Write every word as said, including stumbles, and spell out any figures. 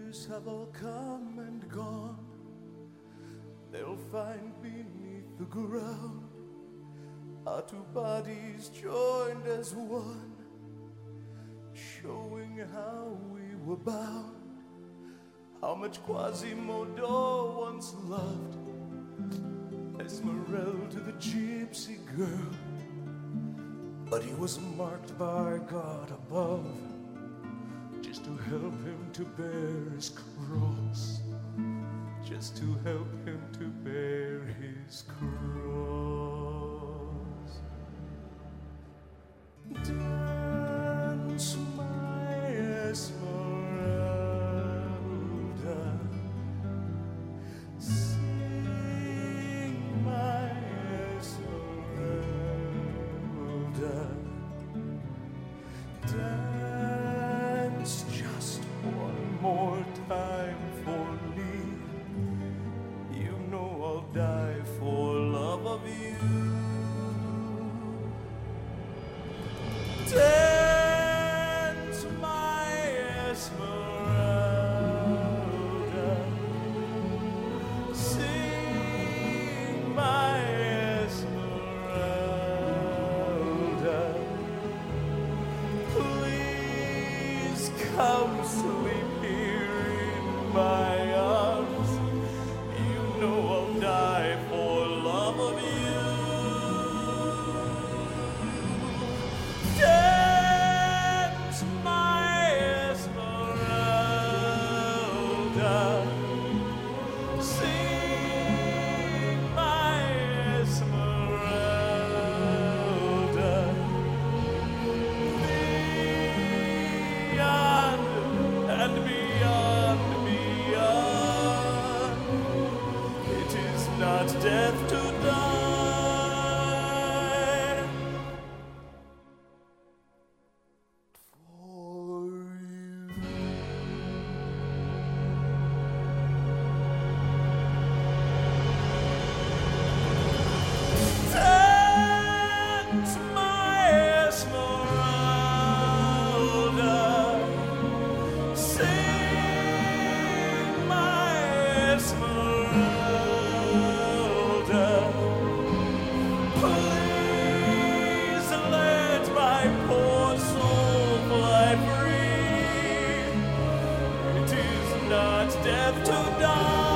years have all come and gone, they'll find beneath the ground our two bodies joined as one, showing how we were bound, how much Quasimodo once loved Esmeralda, the gypsy girl. But he was marked by God above, just to help him to bear his cross, just to help him to bear his cross. Dance, my Esmeralda, sing, my Esmeralda, dance just one more time for me. You know I'll die for love of you. Dance, my Esmeralda, sing, my Esmeralda, please come sleep here in my arms. You know I'll die for love of you. Dance, my Esmeralda, sing, my Esmeralda, beyond and beyond, beyond, it is not death to die. For you. Dance, my Esmeralda, sing, my Esmeralda, please let my poor soul fly free. It is not death to die.